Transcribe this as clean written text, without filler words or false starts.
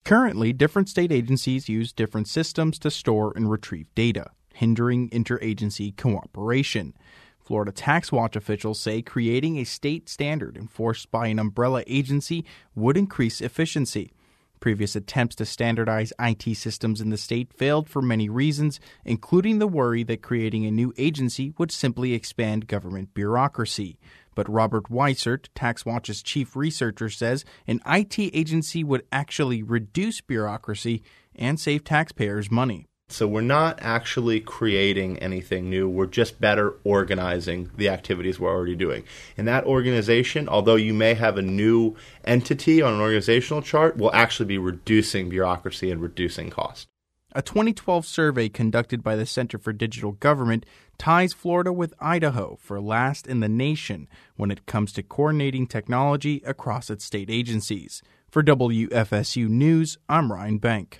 Currently, different state agencies use different systems to store and retrieve data, hindering interagency cooperation. Florida Tax Watch officials say creating a state standard enforced by an umbrella agency would increase efficiency. Previous attempts to standardize IT systems in the state failed for many reasons, including the worry that creating a new agency would simply expand government bureaucracy. But Robert Weissert, TaxWatch's chief researcher, says an IT agency would actually reduce bureaucracy and save taxpayers money. So we're not actually creating anything new. We're just better organizing the activities we're already doing. And that organization, although you may have a new entity on an organizational chart, will actually be reducing bureaucracy and reducing cost. A 2012 survey conducted by the Center for Digital Government ties Florida with Idaho for last in the nation when it comes to coordinating technology across its state agencies. For WFSU News, I'm Ryan Bank.